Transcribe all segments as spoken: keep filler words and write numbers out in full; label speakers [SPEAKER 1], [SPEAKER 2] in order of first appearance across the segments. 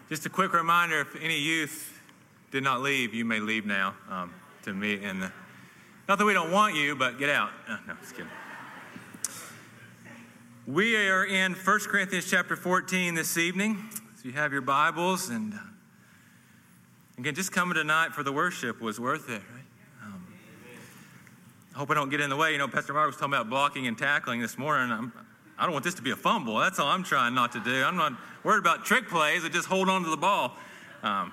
[SPEAKER 1] Just a quick reminder, if any youth did not leave, you may leave now um, to meet in the, not that we don't want you, but get out. Oh, no, just kidding. We are in First Corinthians chapter fourteen this evening. So you have your Bibles, and uh, again, just coming tonight for the worship was worth it, right? Um, I hope I don't get in the way. You know, Pastor Mark was talking about blocking and tackling this morning. I'm, I don't want this to be a fumble. That's all I'm trying not to do. I'm not worried about trick plays. I just hold on to the ball. Um,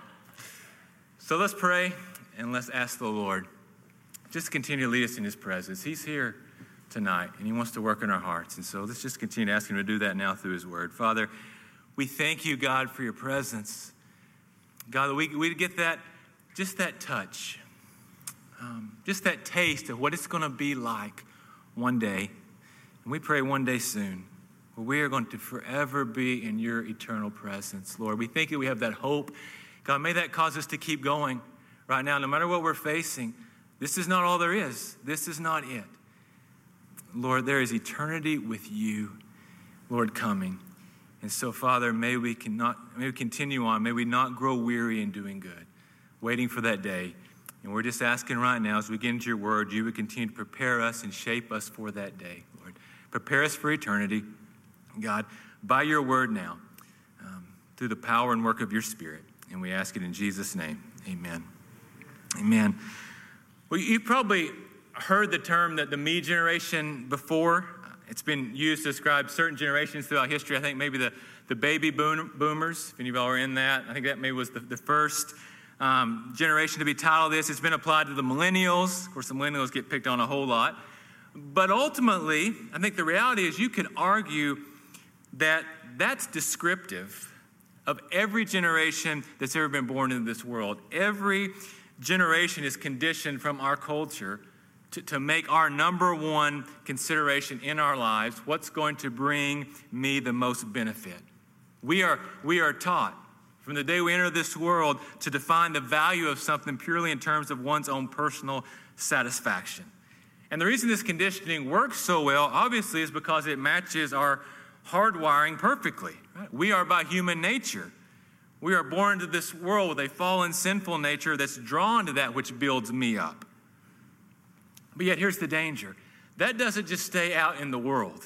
[SPEAKER 1] so let's pray and let's ask the Lord just to continue to lead us in His presence. He's here tonight, and He wants to work in our hearts. And so let's just continue to ask Him to do that now through His Word. Father, we thank You, God, for Your presence. God, that we, we get that, just that touch, um, just that taste of what it's going to be like one day. And we pray one day soon, where we are going to forever be in Your eternal presence, Lord. We think that we have that hope. God, may that cause us to keep going right now, no matter what we're facing. This is not all there is. This is not it. Lord, there is eternity with You, Lord, coming. And so, Father, may we, cannot, may we continue on. May we not grow weary in doing good, waiting for that day. And we're just asking right now, as we get into Your Word, You would continue to prepare us and shape us for that day, Lord. Prepare us for eternity, God, by Your Word now, um, through the power and work of Your Spirit. And we ask it in Jesus' name. Amen. Amen. Well, you've probably heard the term that the me generation before. It's been used to describe certain generations throughout history. I think maybe the, the baby boom, boomers, if any of y'all are in that. I think that maybe was the, the first um, generation to be titled this. It's been applied to the millennials. Of course, the millennials get picked on a whole lot. But ultimately, I think the reality is you could argue that that's descriptive of every generation that's ever been born into this world. Every generation is conditioned from our culture to, to make our number one consideration in our lives, what's going to bring me the most benefit. We are, we are taught from the day we enter this world to define the value of something purely in terms of one's own personal satisfaction. And the reason this conditioning works so well, obviously, is because it matches our hardwiring perfectly. Right? We are by human nature. We are born into this world with a fallen, sinful nature that's drawn to that which builds me up. But yet, here's the danger. That doesn't just stay out in the world.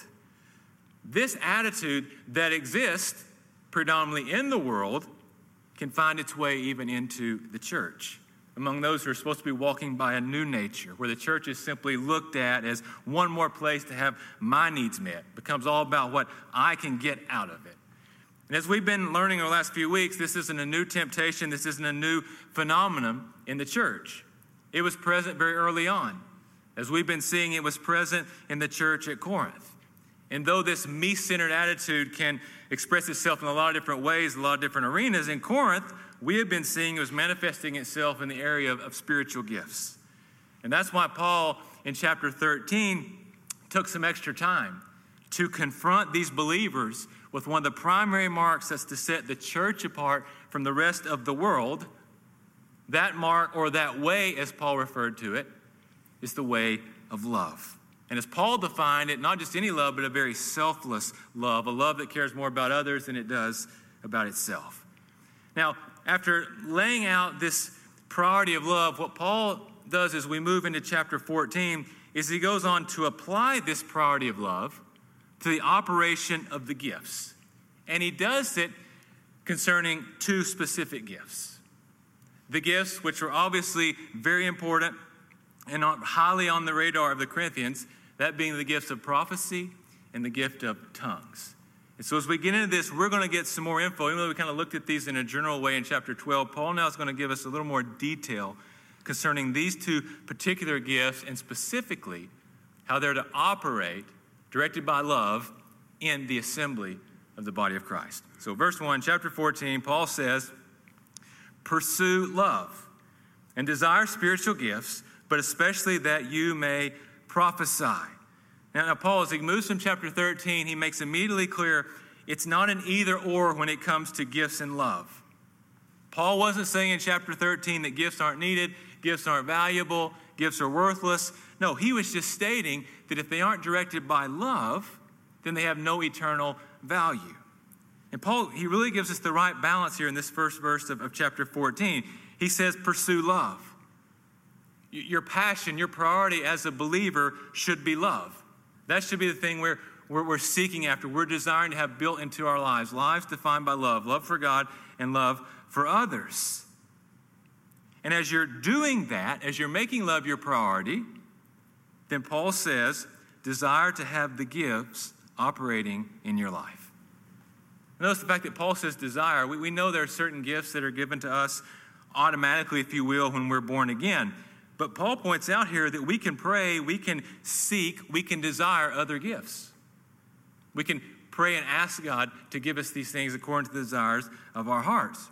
[SPEAKER 1] This attitude that exists predominantly in the world can find its way even into the church, among those who are supposed to be walking by a new nature, where the church is simply looked at as one more place to have my needs met. It becomes all about what I can get out of it. And as we've been learning over the last few weeks, this isn't a new temptation. This isn't a new phenomenon in the church. It was present very early on. As we've been seeing, it was present in the church at Corinth. And though this me-centered attitude can express itself in a lot of different ways, a lot of different arenas, in Corinth, we have been seeing it was manifesting itself in the area of, of spiritual gifts. And that's why Paul, in chapter thirteen, took some extra time to confront these believers with one of the primary marks that's to set the church apart from the rest of the world. That mark, or that way, as Paul referred to it, is the way of love. And as Paul defined it, not just any love, but a very selfless love, a love that cares more about others than it does about itself. Now, after laying out this priority of love, what Paul does as we move into chapter fourteen is he goes on to apply this priority of love to the operation of the gifts. And he does it concerning two specific gifts. The gifts, which are obviously very important and highly on the radar of the Corinthians, that being the gifts of prophecy and the gift of tongues. And so as we get into this, we're going to get some more info. Even though we kind of looked at these in a general way in chapter twelve, Paul now is going to give us a little more detail concerning these two particular gifts, and specifically how they're to operate, directed by love, in the assembly of the body of Christ. So verse one, chapter fourteen, Paul says, "Pursue love and desire spiritual gifts, but especially that you may prophesy." Now, now Paul, as he moves from chapter thirteen, he makes immediately clear it's not an either or when it comes to gifts and love. Paul wasn't saying in chapter thirteen that gifts aren't needed, gifts aren't valuable, gifts are worthless. No, he was just stating that if they aren't directed by love, then they have no eternal value. And Paul, he really gives us the right balance here in this first verse of, of chapter fourteen. He says, pursue love. Your passion, your priority as a believer should be love. That should be the thing where we're, we're seeking after. We're desiring to have built into our lives. Lives defined by love. Love for God and love for others. And as you're doing that, as you're making love your priority, then Paul says, desire to have the gifts operating in your life. Notice the fact that Paul says desire. We, we know there are certain gifts that are given to us automatically, if you will, when we're born again. But Paul points out here that we can pray, we can seek, we can desire other gifts. We can pray and ask God to give us these things according to the desires of our hearts.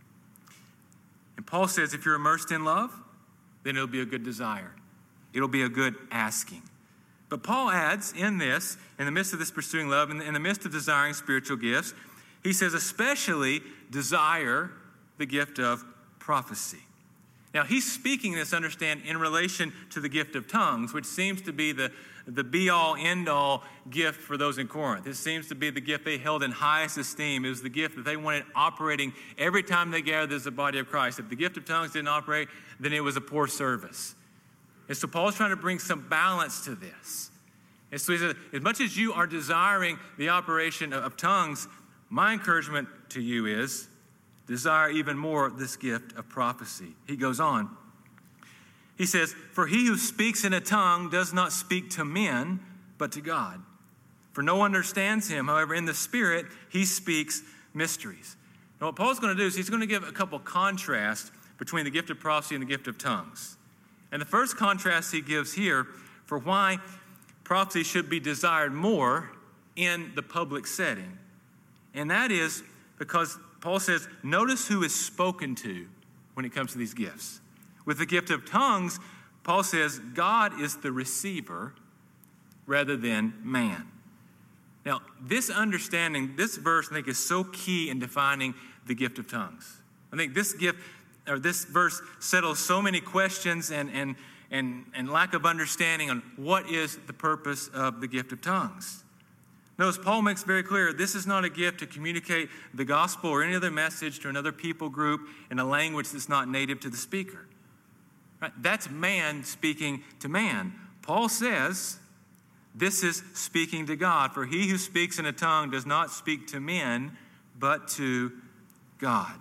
[SPEAKER 1] And Paul says if you're immersed in love, then it'll be a good desire. It'll be a good asking. But Paul adds in this, in the midst of this pursuing love, in the, in the midst of desiring spiritual gifts, he says especially desire the gift of prophecy. Now, he's speaking this, understand, in relation to the gift of tongues, which seems to be the, the be-all, end-all gift for those in Corinth. It seems to be the gift they held in highest esteem. It was the gift that they wanted operating every time they gathered as the body of Christ. If the gift of tongues didn't operate, then it was a poor service. And so Paul's trying to bring some balance to this. And so he says, as much as you are desiring the operation of, of tongues, my encouragement to you is desire even more this gift of prophecy. He goes on. He says, for he who speaks in a tongue does not speak to men, but to God. For no one understands him. However, in the Spirit, he speaks mysteries. Now, what Paul's going to do is he's going to give a couple contrasts between the gift of prophecy and the gift of tongues. And the first contrast he gives here for why prophecy should be desired more in the public setting. And that is because Paul says, notice who is spoken to when it comes to these gifts. With the gift of tongues, Paul says, God is the receiver rather than man. Now, this understanding, this verse, I think, is so key in defining the gift of tongues. I think this gift, or this verse settles so many questions and, and, and, and lack of understanding on what is the purpose of the gift of tongues. Notice Paul makes very clear this is not a gift to communicate the gospel or any other message to another people group in a language that's not native to the speaker. Right? That's man speaking to man. Paul says this is speaking to God. For he who speaks in a tongue does not speak to men, but to God.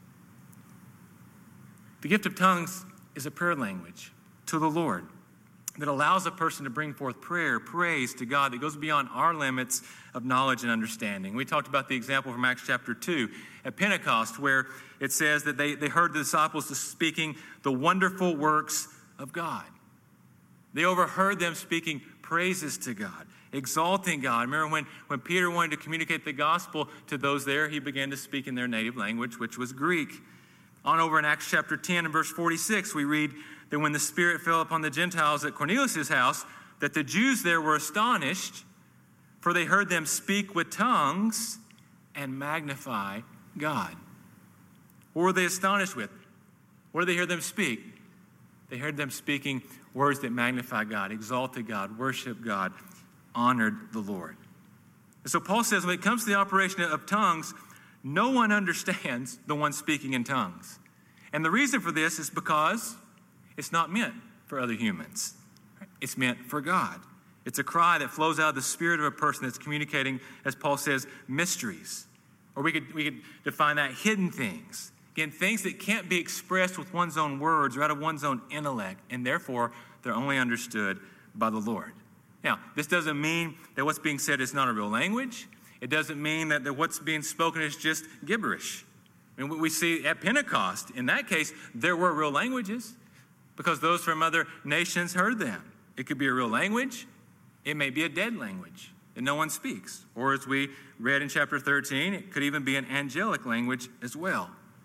[SPEAKER 1] The gift of tongues is a prayer language to the Lord that allows a person to bring forth prayer, praise to God that goes beyond our limits of knowledge and understanding. We talked about the example from Acts chapter two at Pentecost where it says that they, they heard the disciples speaking the wonderful works of God. They overheard them speaking praises to God, exalting God. Remember when, when Peter wanted to communicate the gospel to those there, he began to speak in their native language, which was Greek. On over in Acts chapter ten and verse forty-six, we read that when the Spirit fell upon the Gentiles at Cornelius' house, that the Jews there were astonished, for they heard them speak with tongues and magnify God. What were they astonished with? What did they hear them speak? They heard them speaking words that magnify God, exalted God, worshiped God, honored the Lord. And so Paul says when it comes to the operation of tongues, no one understands the one speaking in tongues. And the reason for this is because it's not meant for other humans. It's meant for God. It's a cry that flows out of the spirit of a person that's communicating, as Paul says, mysteries. Or we could, we could define that hidden things. Again, things that can't be expressed with one's own words or out of one's own intellect, and therefore they're only understood by the Lord. Now, this doesn't mean that what's being said is not a real language. It doesn't mean that, that what's being spoken is just gibberish. I mean, we see at Pentecost, in that case, there were real languages because those from other nations heard them. It could be a real language. It may be a dead language that no one speaks. Or as we read in chapter thirteen, it could even be an angelic language as well.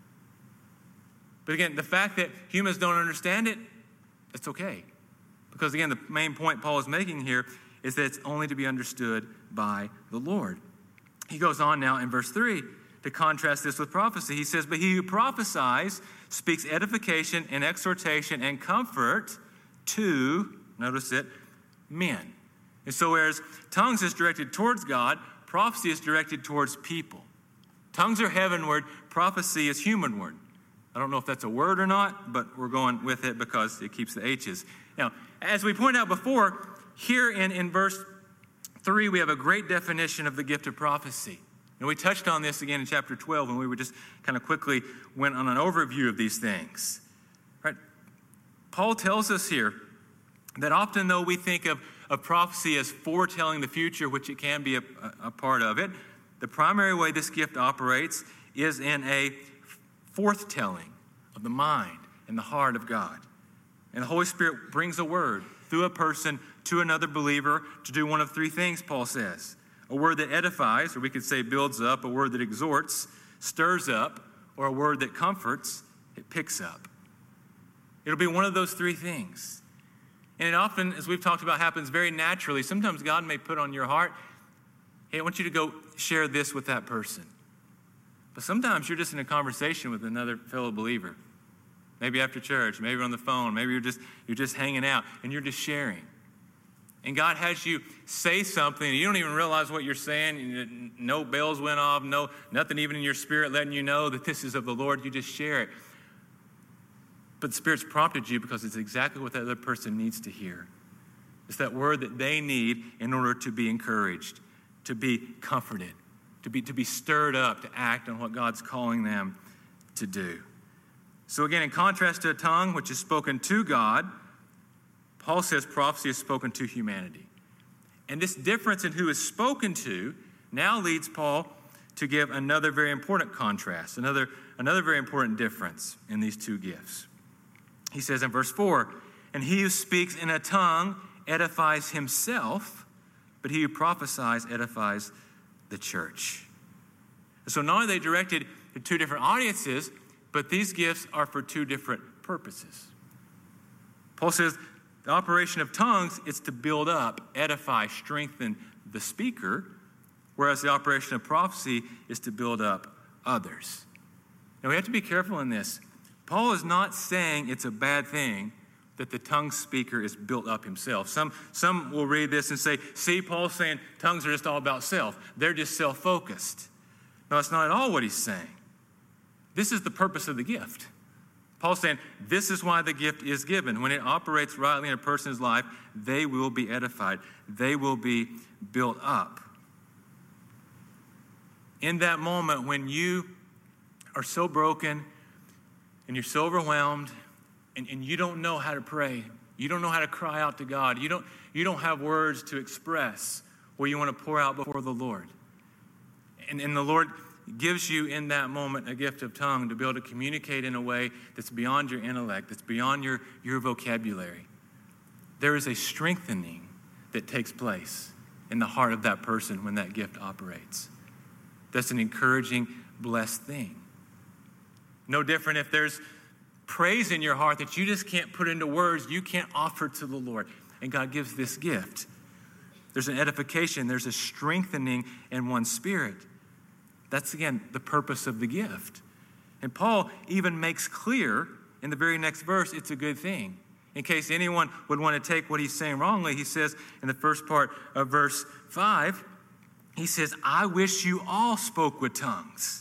[SPEAKER 1] But again, the fact that humans don't understand it, it's okay. Because again, the main point Paul is making here is that it's only to be understood by the Lord. He goes on now in verse three to contrast this with prophecy. He says, but he who prophesies speaks edification and exhortation and comfort to, notice it, men. And so whereas tongues is directed towards God, prophecy is directed towards people. Tongues are heavenward. Prophecy is humanward. I don't know if that's a word or not, but we're going with it because it keeps the H's. Now, as we pointed out before, here in, in verse three, we have a great definition of the gift of prophecy. And we touched on this again in chapter twelve when we were just kind of quickly went on an overview of these things. Right? Paul tells us here that often though we think of, of prophecy as foretelling the future, which it can be a, a part of it, the primary way this gift operates is in a forthtelling of the mind and the heart of God. And the Holy Spirit brings a word through a person to another believer to do one of three things, Paul says. A word that edifies, or we could say builds up, a word that exhorts, stirs up, or a word that comforts, it picks up. It'll be one of those three things. And it often, as we've talked about, happens very naturally. Sometimes God may put on your heart, hey, I want you to go share this with that person. But sometimes you're just in a conversation with another fellow believer. Maybe after church, maybe on the phone, maybe you're just you're just hanging out and you're just sharing. And God has you say something and you don't even realize what you're saying. No bells went off, no nothing even in your spirit letting you know that this is of the Lord. You just share it. But the Spirit's prompted you because it's exactly what that other person needs to hear. It's that word that they need in order to be encouraged, to be comforted, to be, to be stirred up, to act on what God's calling them to do. So again, in contrast to a tongue which is spoken to God, Paul says prophecy is spoken to humanity. And this difference in who is spoken to now leads Paul to give another very important contrast, another, another very important difference in these two gifts. He says in verse four, and he who speaks in a tongue edifies himself, but he who prophesies edifies the church. So not only are they directed to two different audiences, but these gifts are for two different purposes. Paul says the operation of tongues is to build up, edify, strengthen the speaker, whereas the operation of prophecy is to build up others. Now we have to be careful in this. Paul is not saying it's a bad thing that the tongue speaker is built up himself. Some, some will read this and say, see, Paul's saying tongues are just all about self. They're just self-focused. No, that's not at all what he's saying. This is the purpose of the gift. Paul's saying this is why the gift is given. When it operates rightly in a person's life, they will be edified. They will be built up. In that moment when you are so broken and you're so overwhelmed and, and you don't know how to pray, you don't know how to cry out to God, you don't, you don't have words to express what you want to pour out before the Lord. And, and the Lord gives you in that moment a gift of tongue to be able to communicate in a way that's beyond your intellect, that's beyond your, your vocabulary. There is a strengthening that takes place in the heart of that person when that gift operates. That's an encouraging, blessed thing. No different if there's praise in your heart that you just can't put into words, you can't offer to the Lord. And God gives this gift. There's an edification, there's a strengthening in one's spirit. That's, again, the purpose of the gift. And Paul even makes clear in the very next verse it's a good thing. In case anyone would want to take what he's saying wrongly, he says in the first part of verse five, he says, I wish you all spoke with tongues.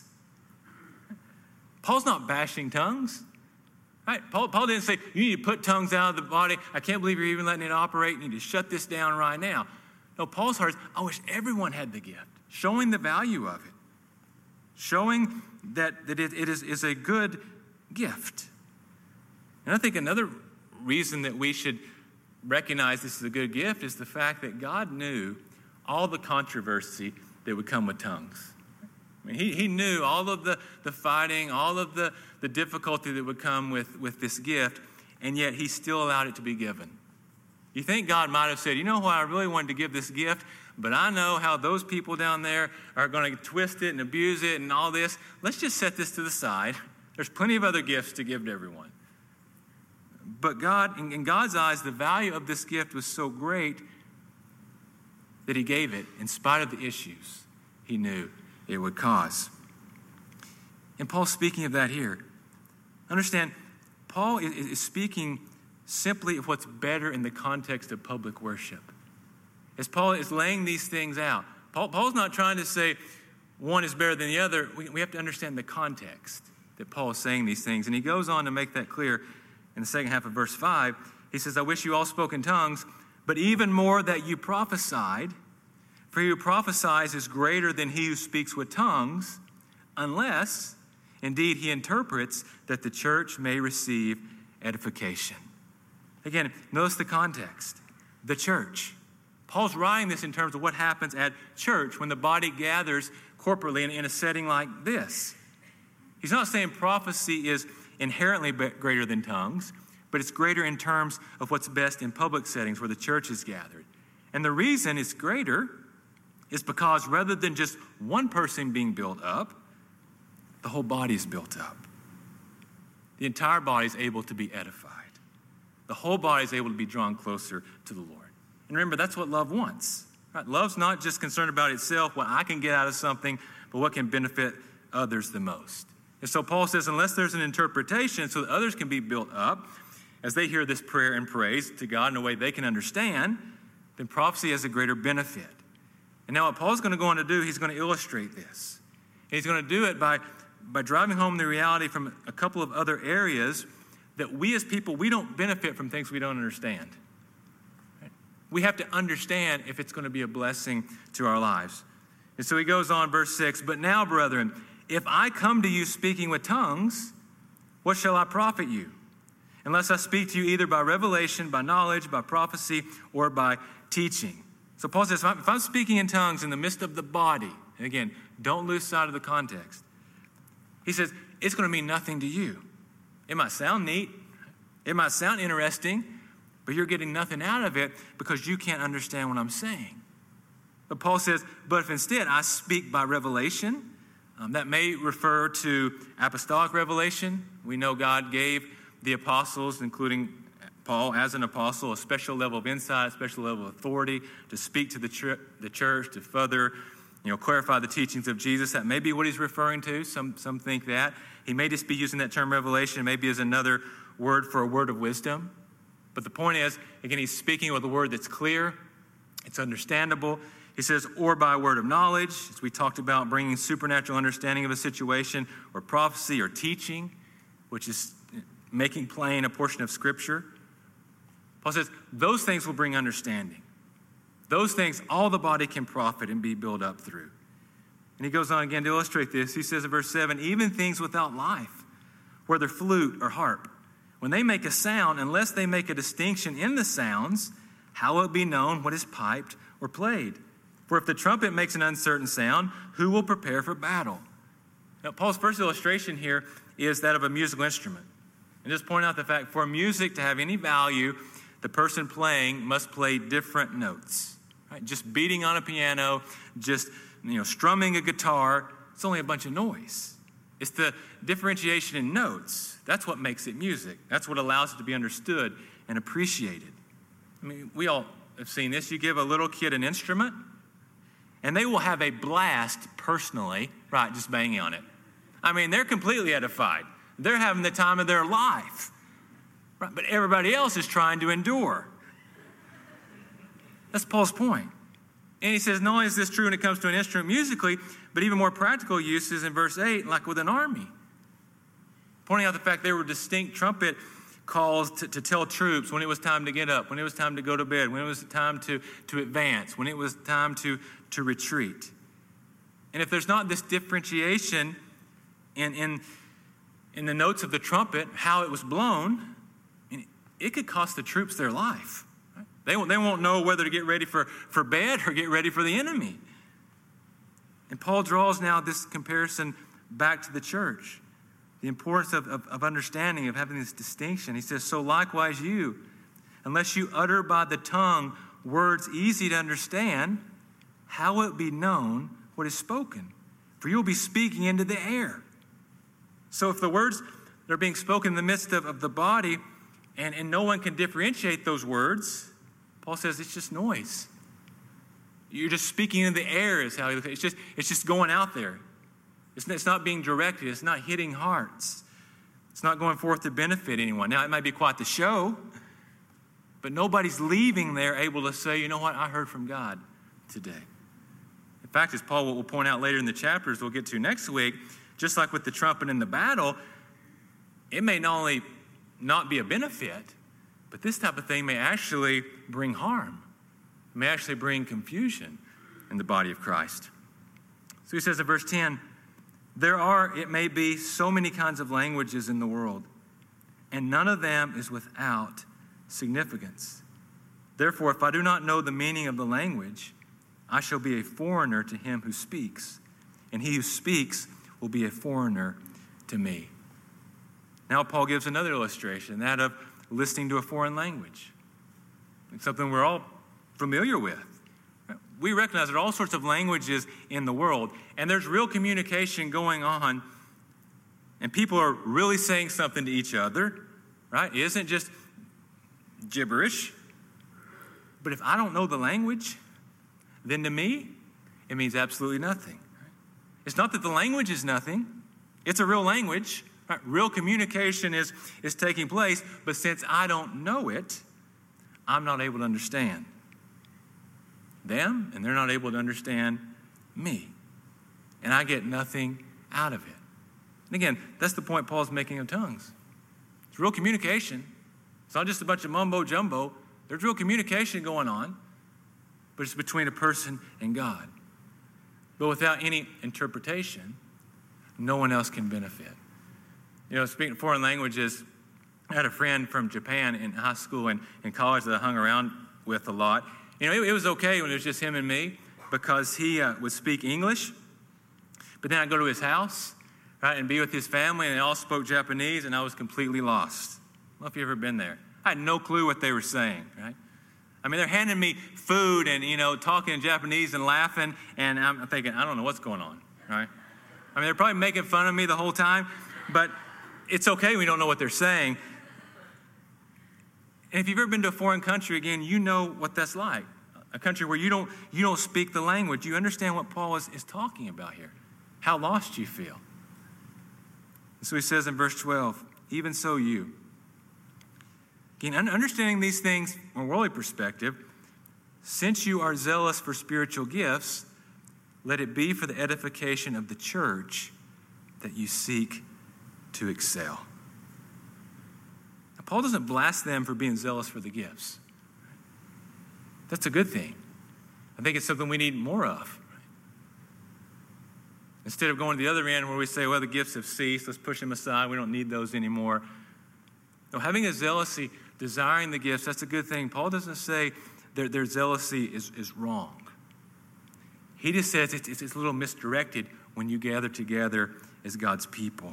[SPEAKER 1] Paul's not bashing tongues. Right? Paul, Paul didn't say, you need to put tongues out of the body. I can't believe you're even letting it operate. You need to shut this down right now. No, Paul's heart is, I wish everyone had the gift, showing the value of it. Showing that, that it, it is, is a good gift. And I think another reason that we should recognize this is a good gift is the fact that God knew all the controversy that would come with tongues. I mean, he, he knew all of the, the fighting, all of the, the difficulty that would come with, with this gift, and yet he still allowed it to be given. You think God might have said, you know why I really wanted to give this gift? But I know how those people down there are going to twist it and abuse it and all this. Let's just set this to the side. There's plenty of other gifts to give to everyone. But God, in God's eyes, the value of this gift was so great that he gave it in spite of the issues he knew it would cause. And Paul's speaking of that here. Understand, Paul is speaking simply of what's better in the context of public worship. As Paul is laying these things out, Paul, Paul's not trying to say, one is better than the other, we, we have to understand the context that Paul is saying these things. And he goes on to make that clear in the second half of verse five. He says, I wish you all spoke in tongues, but even more that you prophesied. For he who prophesies is greater than he who speaks with tongues, unless indeed he interprets, that the church may receive edification. Again, notice the context. The church. Paul's writing this in terms of what happens at church when the body gathers corporately in, in a setting like this. He's not saying prophecy is inherently greater than tongues, but it's greater in terms of what's best in public settings where the church is gathered. And the reason it's greater is because rather than just one person being built up, the whole body is built up. The entire body is able to be edified. The whole body is able to be drawn closer to the Lord. And remember, that's what love wants. Right? Love's not just concerned about itself, what I can get out of something, but what can benefit others the most. And so Paul says, unless there's an interpretation so that others can be built up as they hear this prayer and praise to God in a way they can understand, then prophecy has a greater benefit. And now what Paul's going to go on to do, he's going to illustrate this. And he's going to do it by, by driving home the reality from a couple of other areas that we as people, we don't benefit from things we don't understand. Right? We have to understand if it's going to be a blessing to our lives. And so he goes on, verse six, but now, brethren, if I come to you speaking with tongues, what shall I profit you? Unless I speak to you either by revelation, by knowledge, by prophecy, or by teaching. So Paul says, if I'm speaking in tongues in the midst of the body, and again, don't lose sight of the context. He says, it's going to mean nothing to you. It might sound neat. It might sound interesting, but you're getting nothing out of it because you can't understand what I'm saying. But Paul says, but if instead I speak by revelation, um, that may refer to apostolic revelation. We know God gave the apostles, including Paul as an apostle, a special level of insight, a special level of authority to speak to the, ch- the church, to further, you know, clarify the teachings of Jesus. That may be what he's referring to. Some, some think that. He may just be using that term revelation, maybe as another word for a word of wisdom. But the point is, again, he's speaking with a word that's clear, it's understandable. He says, or by word of knowledge, as we talked about, bringing supernatural understanding of a situation, or prophecy, or teaching, which is making plain a portion of Scripture. Paul says, those things will bring understanding. Those things all the body can profit and be built up through. And he goes on again to illustrate this. He says in verse seven, even things without life, whether flute or harp, when they make a sound, unless they make a distinction in the sounds, how will it be known what is piped or played? For if the trumpet makes an uncertain sound, who will prepare for battle? Now, Paul's first illustration here is that of a musical instrument. And just point out the fact, for music to have any value, the person playing must play different notes. Right? Just beating on a piano, just you know, strumming a guitar, it's only a bunch of noise. It's the differentiation in notes. That's what makes it music. That's what allows it to be understood and appreciated. I mean, we all have seen this. You give a little kid an instrument, and they will have a blast personally, right, just banging on it. I mean, they're completely edified. They're having the time of their life. Right? But everybody else is trying to endure. That's Paul's point. And he says, not only is this true when it comes to an instrument musically, but even more practical uses in verse eight, like with an army. Pointing out the fact there were distinct trumpet calls to, to tell troops when it was time to get up, when it was time to go to bed, when it was time to, to advance, when it was time to, to retreat. And if there's not this differentiation in, in, in the notes of the trumpet, how it was blown, it could cost the troops their life. Right? They won't, they won't know whether to get ready for, for bed or get ready for the enemy. And Paul draws now this comparison back to the church. The importance of, of, of understanding, of having this distinction. He says, so likewise you, unless you utter by the tongue words easy to understand, how will it be known what is spoken? For you will be speaking into the air. So if the words that are being spoken in the midst of, of the body, and, and no one can differentiate those words, Paul says it's just noise. You're just speaking in the air is how he looks at it. It's just, it's just going out there. It's, it's not being directed. It's not hitting hearts. It's not going forth to benefit anyone. Now, it might be quite the show, but nobody's leaving there able to say, you know what, I heard from God today. fact, as Paul will point out later in the chapters we'll get to next week, just like with the trumpet in the battle, it may not only not be a benefit, but this type of thing may actually bring harm. It may actually bring confusion in the body of Christ. So he says in verse ten, there are, it may be, so many kinds of languages in the world, and none of them is without significance. Therefore, if I do not know the meaning of the language, I shall be a foreigner to him who speaks, and he who speaks will be a foreigner to me. Now Paul gives another illustration, that of listening to a foreign language. It's something we're all familiar with. We recognize there are all sorts of languages in the world, and there's real communication going on, and people are really saying something to each other, right? It isn't just gibberish. But if I don't know the language, then to me, it means absolutely nothing. It's not that the language is nothing. It's a real language. Right? Real communication is, is taking place, but since I don't know it, I'm not able to understand them, and they're not able to understand me. And I get nothing out of it. And again, that's the point Paul's making of tongues. It's real communication. It's not just a bunch of mumbo-jumbo. There's real communication going on, but it's between a person and God. But without any interpretation, no one else can benefit. You know, speaking foreign languages, I had a friend from Japan in high school and in college that I hung around with a lot. You know, it, it was okay when it was just him and me because he uh, would speak English, but then I'd go to his house, right, and be with his family, and they all spoke Japanese, and I was completely lost. I don't know if you've ever been there. I had no clue what they were saying, right? I mean, they're handing me food and, you know, talking in Japanese and laughing, and I'm thinking, I don't know what's going on, right? I mean, they're probably making fun of me the whole time, but it's okay we don't know what they're saying. And if you've ever been to a foreign country, again, you know what that's like. A country where you don't you don't speak the language. You understand what Paul is, is talking about here, how lost you feel. And so he says in verse twelve, even so you. Again, understanding these things from a worldly perspective, since you are zealous for spiritual gifts, let it be for the edification of the church that you seek to excel. Now, Paul doesn't blast them for being zealous for the gifts. That's a good thing. I think it's something we need more of. Instead of going to the other end where we say, well, the gifts have ceased, let's push them aside, we don't need those anymore. No, having a zealousy, desiring the gifts, that's a good thing. Paul doesn't say their, their zealousy is, is wrong. He just says it's, it's, it's a little misdirected when you gather together as God's people.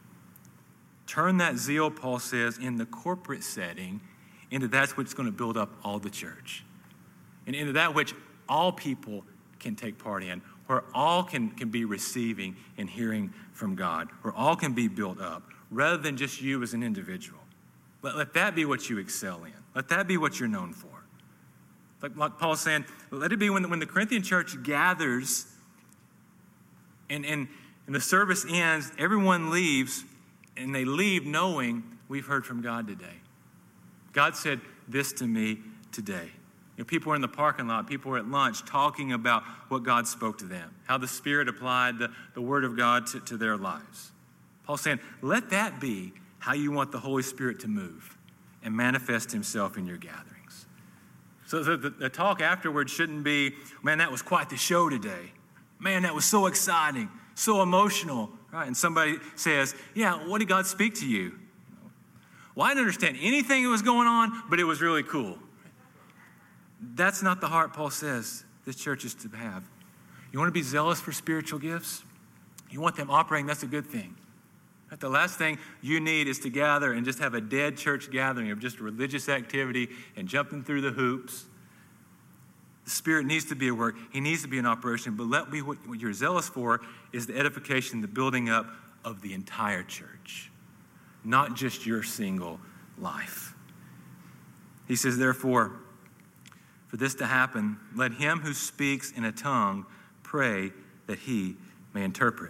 [SPEAKER 1] Turn that zeal, Paul says, in the corporate setting into that's what's going to build up all the church. And into that which all people can take part in, where all can, can be receiving and hearing from God, where all can be built up, rather than just you as an individual. Let, let that be what you excel in. Let that be what you're known for. Like, like Paul's saying, let it be when, when the Corinthian church gathers and, and, and the service ends, everyone leaves, and they leave knowing we've heard from God today. God said this to me today. You know, people were in the parking lot, people were at lunch talking about what God spoke to them, how the Spirit applied the, the Word of God to, to their lives. Paul's saying, let that be how you want the Holy Spirit to move and manifest himself in your gatherings. So the, the, the talk afterwards shouldn't be, man, that was quite the show today. Man, that was so exciting, so emotional. Right? And somebody says, yeah, what did God speak to you? Well, I didn't understand anything that was going on, but it was really cool. That's not the heart Paul says this church is to have. You want to be zealous for spiritual gifts? You want them operating, that's a good thing. The last thing you need is to gather and just have a dead church gathering of just religious activity and jumping through the hoops. The Spirit needs to be at work. He needs to be in operation, but let me, what you're zealous for is the edification, the building up of the entire church, not just your single life. He says, therefore, for this to happen, let him who speaks in a tongue pray that he may interpret.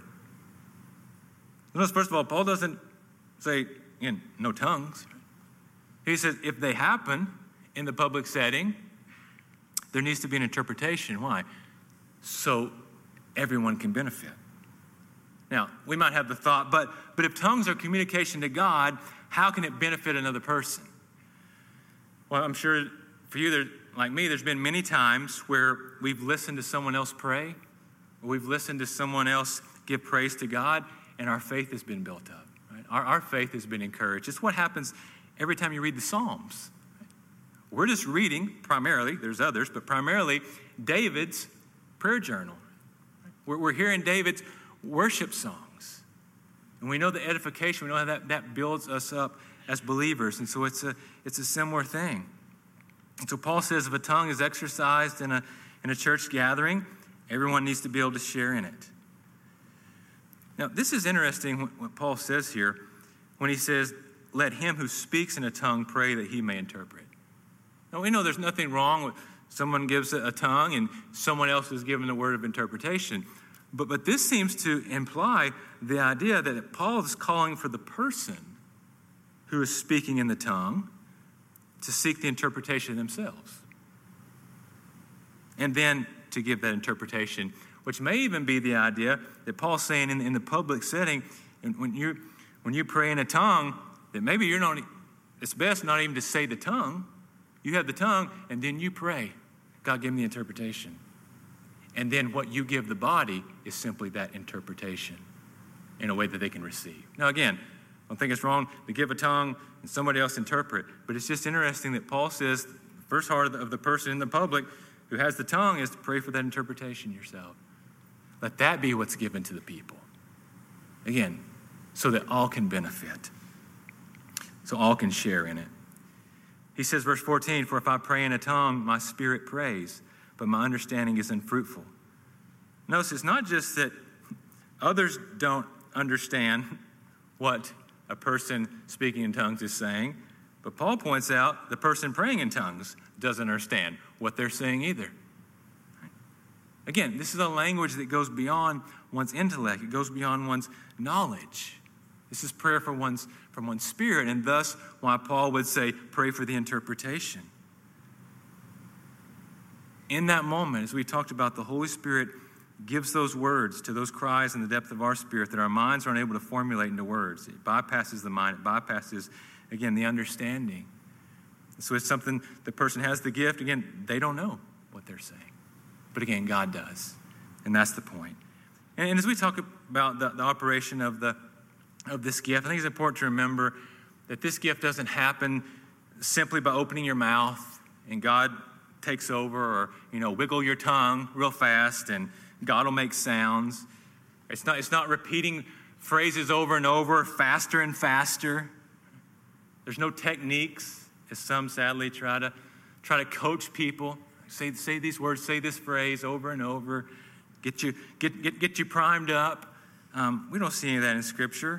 [SPEAKER 1] Notice, first of all, Paul doesn't say, again, no tongues. He says if they happen in the public setting, there needs to be an interpretation. Why? So everyone can benefit. Now, we might have the thought, but, but if tongues are communication to God, how can it benefit another person? Well, I'm sure for you, there, like me, there's been many times where we've listened to someone else pray, or we've listened to someone else give praise to God, and our faith has been built up. Right? Our, our faith has been encouraged. It's what happens every time you read the Psalms. Right? We're just reading, primarily, there's others, but primarily David's prayer journal. Right? We're, we're hearing David's worship songs. And we know the edification, we know how that, that builds us up as believers. And so it's a it's a similar thing. And so Paul says if a tongue is exercised in a in a church gathering, everyone needs to be able to share in it. Now, this is interesting what Paul says here when he says, let him who speaks in a tongue pray that he may interpret. Now, we know there's nothing wrong with someone gives a tongue and someone else is given a word of interpretation. But, but this seems to imply the idea that Paul is calling for the person who is speaking in the tongue to seek the interpretation themselves. And then to give that interpretation, which may even be the idea that Paul's saying in, in the public setting, and when you when you pray in a tongue, that maybe you're not, it's best not even to say the tongue. You have the tongue, and then you pray. God, give me the interpretation. And then what you give the body is simply that interpretation in a way that they can receive. Now, again, I don't think it's wrong to give a tongue and somebody else interpret, but it's just interesting that Paul says the first heart of the, of the person in the public who has the tongue is to pray for that interpretation yourself. Let that be what's given to the people. Again, so that all can benefit. So all can share in it. He says, verse fourteen, for if I pray in a tongue, my spirit prays, but my understanding is unfruitful. Notice it's not just that others don't understand what a person speaking in tongues is saying, but Paul points out the person praying in tongues doesn't understand what they're saying either. Again, this is a language that goes beyond one's intellect. It goes beyond one's knowledge. This is prayer for one's, from one's spirit, and thus why Paul would say, pray for the interpretation. In that moment, as we talked about, the Holy Spirit gives those words to those cries in the depth of our spirit that our minds aren't able to formulate into words. It bypasses the mind. It bypasses, again, the understanding. So it's something the person has the gift. Again, they don't know what they're saying. But again, God does. And that's the point. And, and as we talk about the, the operation of the of this gift, I think it's important to remember that this gift doesn't happen simply by opening your mouth and God takes over, or, you know, wiggle your tongue real fast and God will make sounds. It's not, it's not repeating phrases over and over, faster and faster. There's no techniques, as some sadly try to try to coach people. Say, say these words, say this phrase over and over. Get you, get, get, get you primed up. Um, we don't see any of that in Scripture.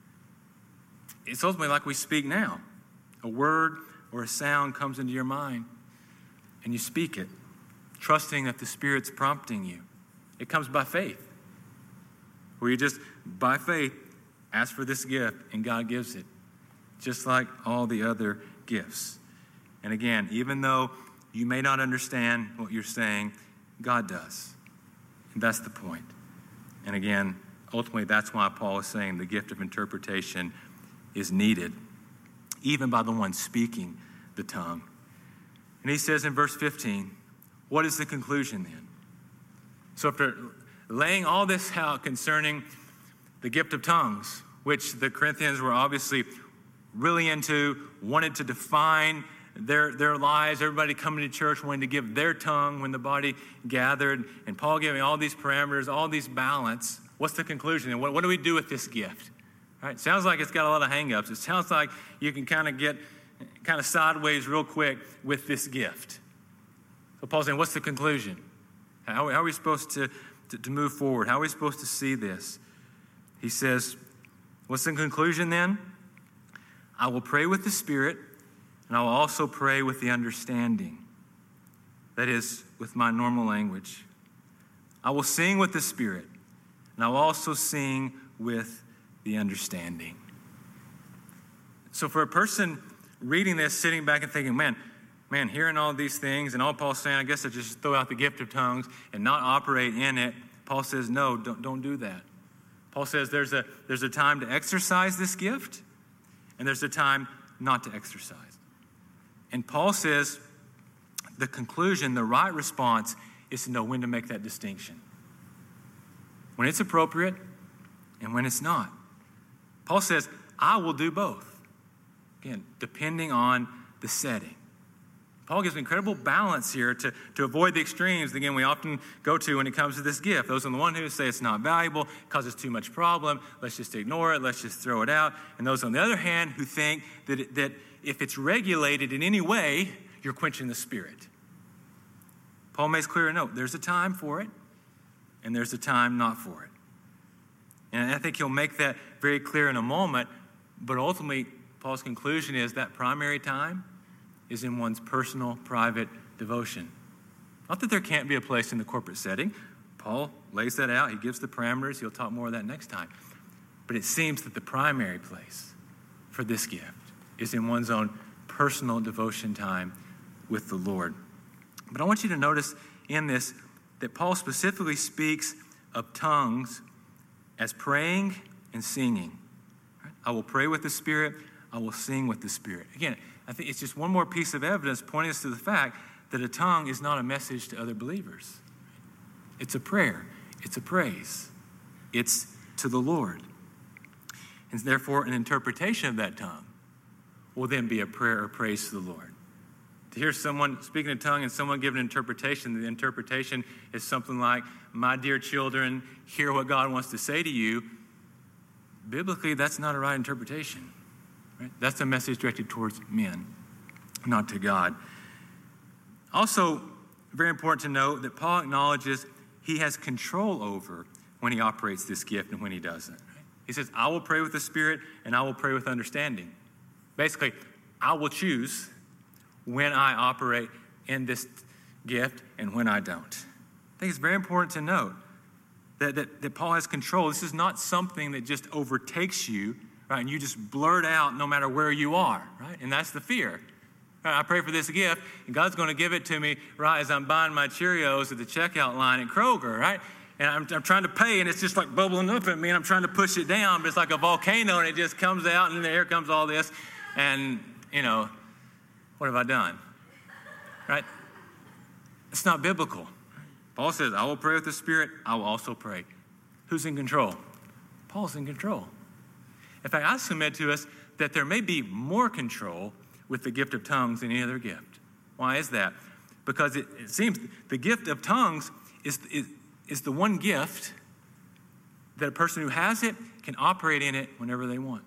[SPEAKER 1] It's ultimately like we speak now. A word or a sound comes into your mind, and you speak it, trusting that the Spirit's prompting you. It comes by faith, where you just, by faith, ask for this gift, and God gives it, just like all the other gifts. And again, even though you may not understand what you're saying, God does. And that's the point. And again, ultimately, that's why Paul is saying the gift of interpretation is needed, even by the one speaking the tongue. And he says in verse fifteen, what is the conclusion then? So after laying all this out concerning the gift of tongues, which the Corinthians were obviously really into, wanted to define their, their lives, everybody coming to church wanting to give their tongue when the body gathered, and Paul giving all these parameters, all these balance, what's the conclusion? And what, what do we do with this gift? Right? Sounds like it's got a lot of hang-ups. It sounds like you can kind of get kind of sideways real quick with this gift. So Paul's saying, what's the conclusion? How, how are we supposed to, to, to move forward? How are we supposed to see this? He says, what's the conclusion then? I will pray with the Spirit, and I will also pray with the understanding. That is, with my normal language. I will sing with the Spirit, and I will also sing with the understanding. So for a person reading this, sitting back and thinking, man, man, hearing all these things and all Paul's saying, I guess I just throw out the gift of tongues and not operate in it, Paul says, no, don't, don't do that. Paul says there's a, there's a time to exercise this gift, and there's a time not to exercise. And Paul says the conclusion, the right response, is to know when to make that distinction. When it's appropriate and when it's not. Paul says, I will do both. Again, depending on the setting. Paul gives an incredible balance here to, to avoid the extremes, again, we often go to when it comes to this gift. Those on the one who say it's not valuable, causes too much problem, let's just ignore it, let's just throw it out. And those on the other hand who think that, it, that if it's regulated in any way, you're quenching the Spirit. Paul makes clear, no, there's a time for it, and there's a time not for it. And I think he'll make that very clear in a moment, but ultimately, Paul's conclusion is that primary time is in one's personal, private devotion. Not that there can't be a place in the corporate setting. Paul lays that out. He gives the parameters. He'll talk more of that next time. But it seems that the primary place for this gift is in one's own personal devotion time with the Lord. But I want you to notice in this that Paul specifically speaks of tongues as praying and singing. I will pray with the Spirit. I will sing with the Spirit. Again, I think it's just one more piece of evidence pointing us to the fact that a tongue is not a message to other believers. It's a prayer. It's a praise. It's to the Lord. And therefore, an interpretation of that tongue will then be a prayer or praise to the Lord. To hear someone speaking in tongue and someone give an interpretation, the interpretation is something like, my dear children, hear what God wants to say to you. Biblically, that's not a right interpretation. Right? That's a message directed towards men, not to God. Also, very important to note that Paul acknowledges he has control over when he operates this gift and when he doesn't. Right? He says, I will pray with the Spirit and I will pray with understanding. Basically, I will choose when I operate in this gift and when I don't. I think it's very important to note that, that, that Paul has control. This is not something that just overtakes you, right? And you just blurt out no matter where you are, right? And that's the fear. Right? I pray for this gift, and God's going to give it to me right as I'm buying my Cheerios at the checkout line at Kroger, right? And I'm, I'm trying to pay, and it's just like bubbling up at me, and I'm trying to push it down, but it's like a volcano, and it just comes out, and then here comes all this, and, you know, what have I done? Right? It's not biblical. Paul says, I will pray with the Spirit. I will also pray. Who's in control? Paul's in control. In fact, I submit to us that there may be more control with the gift of tongues than any other gift. Why is that? Because it, it seems the gift of tongues is, is, is the one gift that a person who has it can operate in it whenever they want.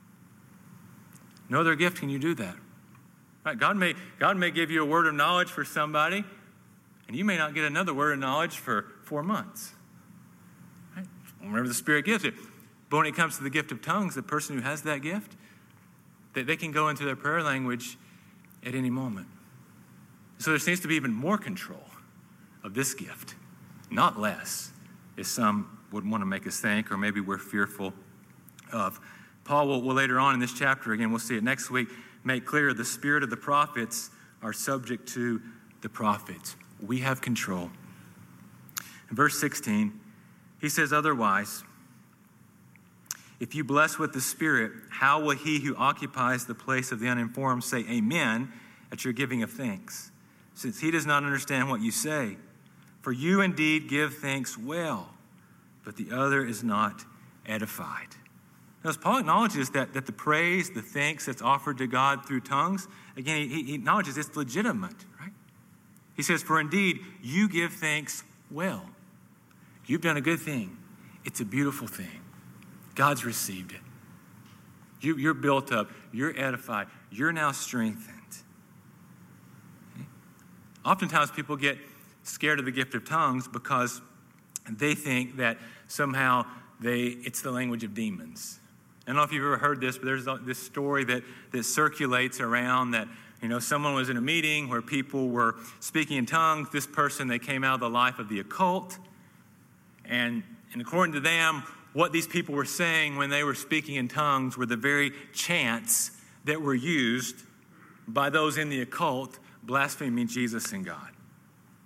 [SPEAKER 1] No other gift can you do that. Right? God may, God may give you a word of knowledge for somebody, and you may not get another word of knowledge for four months. Right? Whenever the Spirit gives it. But when it comes to the gift of tongues, the person who has that gift, they, they can go into their prayer language at any moment. So there seems to be even more control of this gift, not less, as some would want to make us think, or maybe we're fearful of. Paul will, will later on in this chapter, again, we'll see it next week, make clear the spirit of the prophets are subject to the prophets. We have control. In verse sixteen, he says, otherwise, if you bless with the Spirit, how will he who occupies the place of the uninformed say amen at your giving of thanks, since he does not understand what you say? For you indeed give thanks well, but the other is not edified. As Paul acknowledges that, that the praise, the thanks that's offered to God through tongues, again, he, he acknowledges it's legitimate, right? He says, for indeed, you give thanks well. You've done a good thing. It's a beautiful thing. God's received it. You, you're built up. You're edified. You're now strengthened. Okay? Oftentimes people get scared of the gift of tongues because they think that somehow they it's the language of demons. I don't know if you've ever heard this, but there's this story that, that circulates around that, you know, someone was in a meeting where people were speaking in tongues. This person, they came out of the life of the occult. And, and according to them, what these people were saying when they were speaking in tongues were the very chants that were used by those in the occult blaspheming Jesus and God.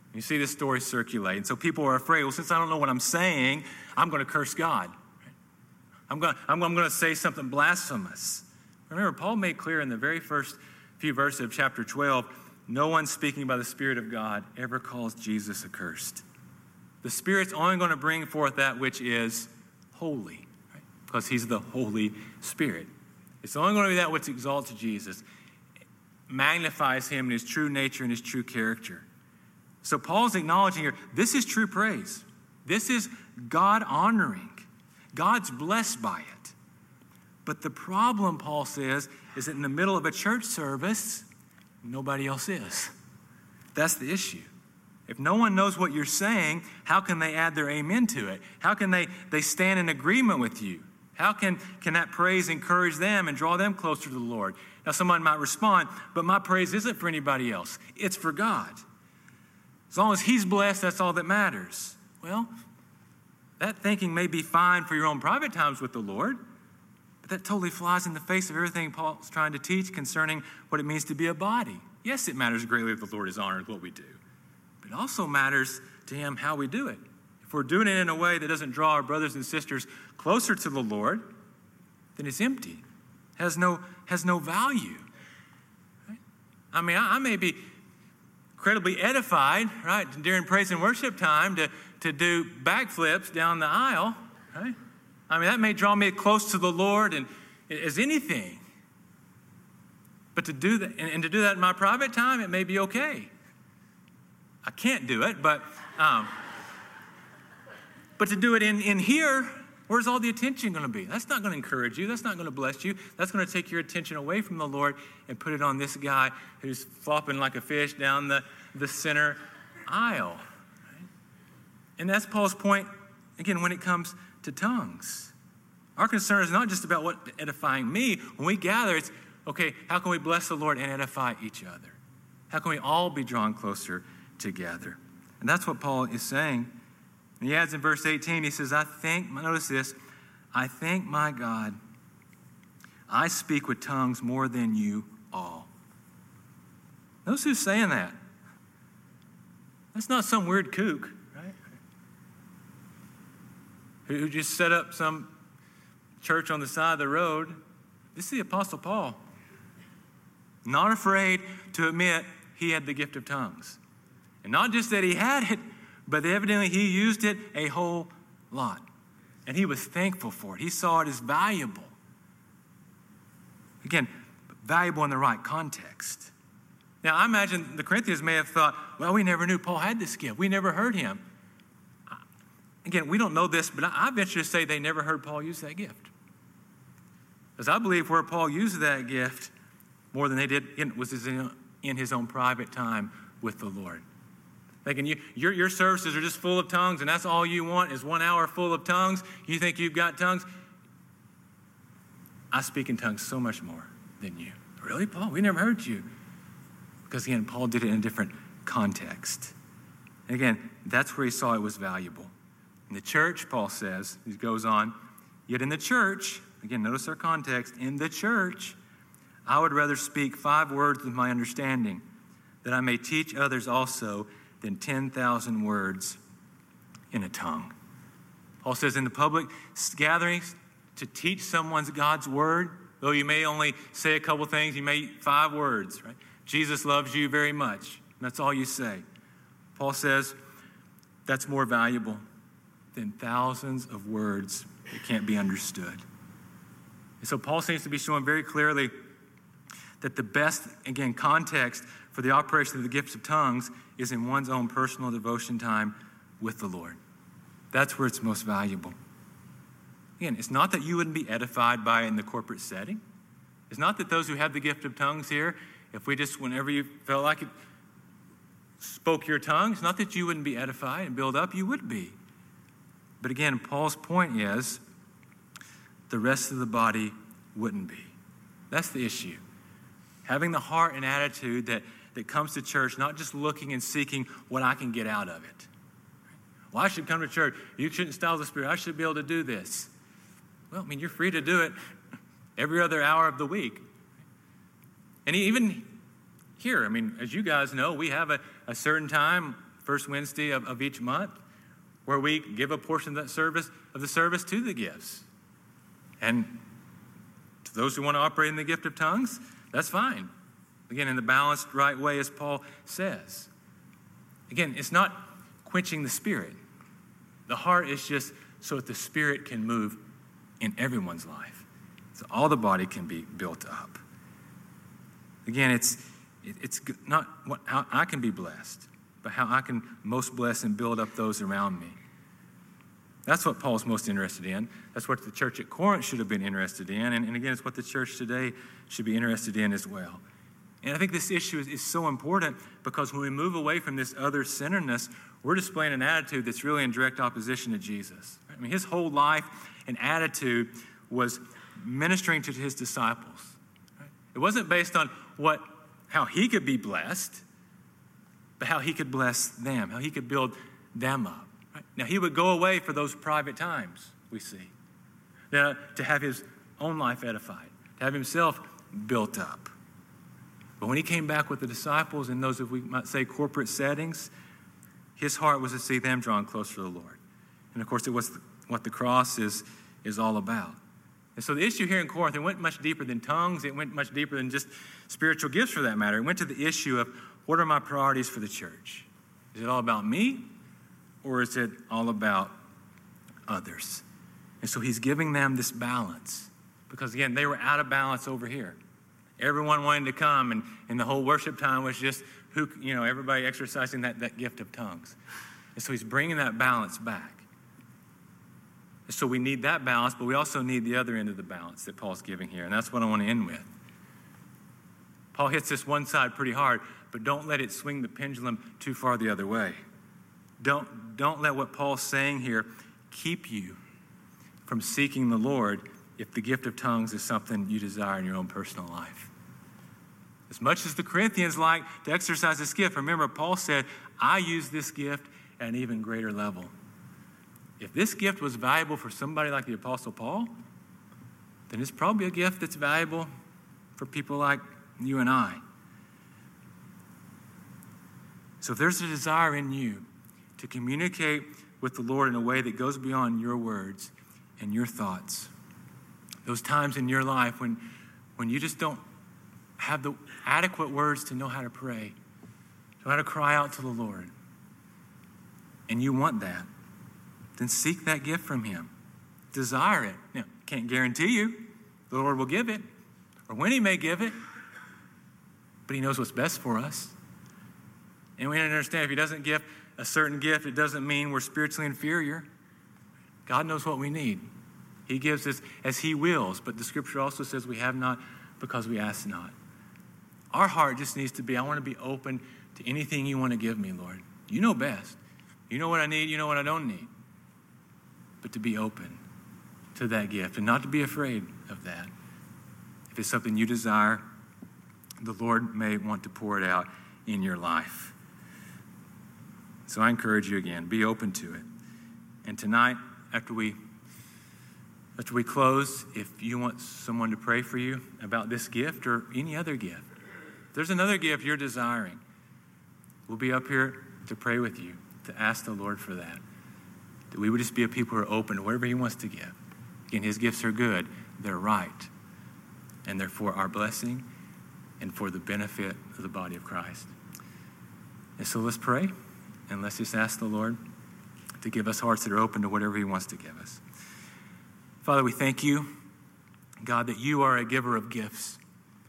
[SPEAKER 1] You see this story circulate. And so people are afraid, well, since I don't know what I'm saying, I'm going to curse God. I'm going, I'm, I'm going to say something blasphemous. Remember, Paul made clear in the very first few verses of chapter twelve, no one speaking by the Spirit of God ever calls Jesus accursed. The Spirit's only going to bring forth that which is holy, right? Because he's the Holy Spirit. It's only going to be that which exalts Jesus, magnifies him in his true nature and his true character. So Paul's acknowledging here, this is true praise. This is God honoring. God's blessed by it. But the problem, Paul says, is that in the middle of a church service, nobody else is. That's the issue. If no one knows what you're saying, how can they add their amen to it? How can they, they stand in agreement with you? How can, can that praise encourage them and draw them closer to the Lord? Now, someone might respond, but my praise isn't for anybody else. It's for God. As long as he's blessed, that's all that matters. Well, that thinking may be fine for your own private times with the Lord, but that totally flies in the face of everything Paul's trying to teach concerning what it means to be a body. Yes, it matters greatly if the Lord is honored what we do, but it also matters to him how we do it. If we're doing it in a way that doesn't draw our brothers and sisters closer to the Lord, then it's empty, has no, has no value. Right? I mean, I, I may be incredibly edified, right, during praise and worship time to, to do backflips down the aisle, right? I mean, that may draw me close to the Lord and as anything. But to do that, and, and to do that in my private time, it may be okay. I can't do it, but um, but to do it in, in here, where's all the attention going to be? That's not going to encourage you. That's not going to bless you. That's going to take your attention away from the Lord and put it on this guy who's flopping like a fish down the, the center aisle. Right? And that's Paul's point, again, when it comes to tongues. Our concern is not just about what edifying me. When we gather, it's, okay, how can we bless the Lord and edify each other? How can we all be drawn closer together? And that's what Paul is saying. And he adds in verse eighteen, he says, I thank, notice this, I thank my God, I speak with tongues more than you all. Notice who's saying that. That's not some weird kook, right? Who just set up some church on the side of the road. This is the Apostle Paul. Not afraid to admit he had the gift of tongues. And not just that he had it, but evidently he used it a whole lot. And he was thankful for it. He saw it as valuable. Again, valuable in the right context. Now, I imagine the Corinthians may have thought, well, we never knew Paul had this gift. We never heard him. Again, we don't know this, but I venture to say they never heard Paul use that gift. Because I believe where Paul used that gift more than they did was in his own private time with the Lord. Thinking you, your, your services are just full of tongues, and that's all you want is one hour full of tongues. You think you've got tongues? I speak in tongues so much more than you. Really, Paul? We never heard you. Because, again, Paul did it in a different context. And, again, that's where he saw it was valuable. In the church, Paul says, he goes on, yet in the church, again, notice our context, in the church, I would rather speak five words with my understanding, that I may teach others also than ten thousand words in a tongue. Paul says in the public gatherings, to teach someone's God's word, though you may only say a couple things, you may five words, right? Jesus loves you very much. That's all you say. Paul says that's more valuable than thousands of words that can't be understood. And so Paul seems to be showing very clearly that the best, again, context for the operation of the gifts of tongues is in one's own personal devotion time with the Lord. That's where it's most valuable. Again, it's not that you wouldn't be edified by it in the corporate setting. It's not that those who have the gift of tongues here, if we just, whenever you felt like it, spoke your tongues, not that you wouldn't be edified and built up, you would be. But again, Paul's point is the rest of the body wouldn't be. That's the issue. Having the heart and attitude that, that comes to church, not just looking and seeking what I can get out of it. Well, I should come to church. You shouldn't style the Spirit. I should be able to do this. Well, I mean, you're free to do it every other hour of the week. And even here, I mean, as you guys know, we have a, a certain time first Wednesday of, of each month, where we give a portion of that service of the service to the gifts. And to those who want to operate in the gift of tongues, that's fine. Again, in the balanced right way, as Paul says. Again, it's not quenching the Spirit. The heart is just so that the Spirit can move in everyone's life. So all the body can be built up. Again, it's it's not what, how I can be blessed, but how I can most bless and build up those around me. That's what Paul's most interested in. That's what the church at Corinth should have been interested in. And, and again, it's what the church today should be interested in as well. And I think this issue is, is so important because when we move away from this other-centeredness, we're displaying an attitude that's really in direct opposition to Jesus. I mean, his whole life and attitude was ministering to his disciples. Right? It wasn't based on what, how he could be blessed, but how he could bless them, how he could build them up. Right? Now, he would go away for those private times, we see. Now, to have his own life edified, to have himself built up. But when he came back with the disciples in those, if we might say, corporate settings, his heart was to see them drawn closer to the Lord. And of course, it was what the cross is, is all about. And so the issue here in Corinth, it went much deeper than tongues. It went much deeper than just spiritual gifts for that matter. It went to the issue of what are my priorities for the church? Is it all about me or is it all about others? And so he's giving them this balance because, again, they were out of balance over here. Everyone wanted to come, and, and the whole worship time was just, who, you know, everybody exercising that, that gift of tongues. And so he's bringing that balance back. And so we need that balance, but we also need the other end of the balance that Paul's giving here, and that's what I want to end with. Paul hits this one side pretty hard, but don't let it swing the pendulum too far the other way. Don't, don't let what Paul's saying here keep you from seeking the Lord if the gift of tongues is something you desire in your own personal life. As much as the Corinthians like to exercise this gift, remember Paul said, I use this gift at an even greater level. If this gift was valuable for somebody like the Apostle Paul, then it's probably a gift that's valuable for people like you and I. So if there's a desire in you to communicate with the Lord in a way that goes beyond your words and your thoughts, those times in your life when, when you just don't have the adequate words to know how to pray, know how to cry out to the Lord, and you want that, then seek that gift from him. Desire it. Now, can't guarantee you the Lord will give it or when he may give it, but he knows what's best for us. And we understand if he doesn't give a certain gift, it doesn't mean we're spiritually inferior. God knows what we need. He gives us as he wills, but the scripture also says we have not because we ask not. Our heart just needs to be, I want to be open to anything you want to give me, Lord. You know best. You know what I need, you know what I don't need. But to be open to that gift and not to be afraid of that. If it's something you desire, the Lord may want to pour it out in your life. So I encourage you again, be open to it. And tonight, after we After we close, if you want someone to pray for you about this gift or any other gift, if there's another gift you're desiring, we'll be up here to pray with you, to ask the Lord for that. That we would just be a people who are open to whatever he wants to give. Again, his gifts are good, they're right, and they're for our blessing and for the benefit of the body of Christ. And so let's pray, and let's just ask the Lord to give us hearts that are open to whatever he wants to give us. Father, we thank you, God, that you are a giver of gifts.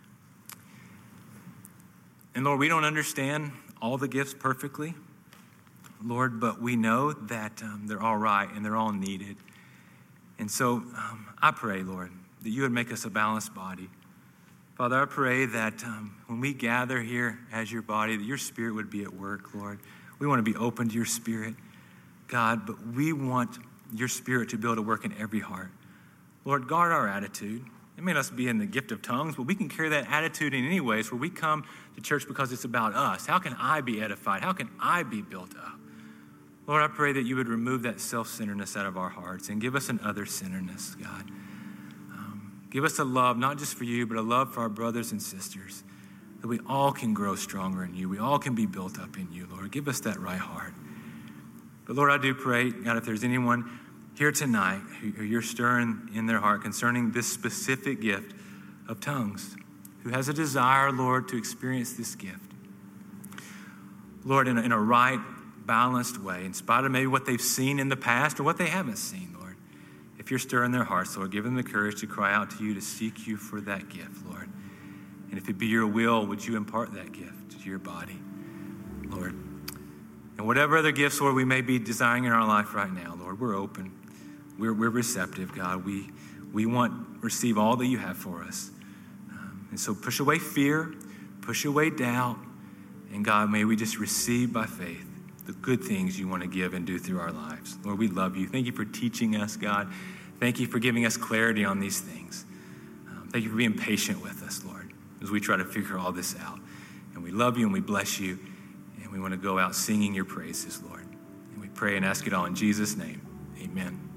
[SPEAKER 1] And Lord, we don't understand all the gifts perfectly, Lord, but we know that um, they're all right and they're all needed. And so um, I pray, Lord, that you would make us a balanced body. Father, I pray that um, when we gather here as your body, that your spirit would be at work, Lord. We want to be open to your spirit, God, but we want your spirit to be able to work in every heart. Lord, guard our attitude. It may not be in the gift of tongues, but we can carry that attitude in any ways where we come to church because it's about us. How can I be edified? How can I be built up? Lord, I pray that you would remove that self-centeredness out of our hearts and give us an other-centeredness, God. Um, give us a love, not just for you, but a love for our brothers and sisters. that we all can grow stronger in you. We all can be built up in you, Lord. Give us that right heart. But Lord, I do pray, God, if there's anyone here tonight who, who you're stirring in their heart concerning this specific gift of tongues, who has a desire, Lord, to experience this gift. Lord, in a, in a right, balanced way, in spite of maybe what they've seen in the past or what they haven't seen, Lord. If you're stirring their hearts, Lord, give them the courage to cry out to you, to seek you for that gift, Lord. And if it be your will, would you impart that gift to your body, Lord? And whatever other gifts, Lord, we may be desiring in our life right now, Lord, we're open. We're, we're receptive, God. We, we want to receive all that you have for us. Um, and so push away fear, push away doubt, and God, may we just receive by faith the good things you want to give and do through our lives. Lord, we love you. Thank you for teaching us, God. Thank you for giving us clarity on these things. Um, thank you for being patient with us, Lord, as we try to figure all this out. And we love you and we bless you, and we want to go out singing your praises, Lord. And we pray and ask it all in Jesus' name. Amen.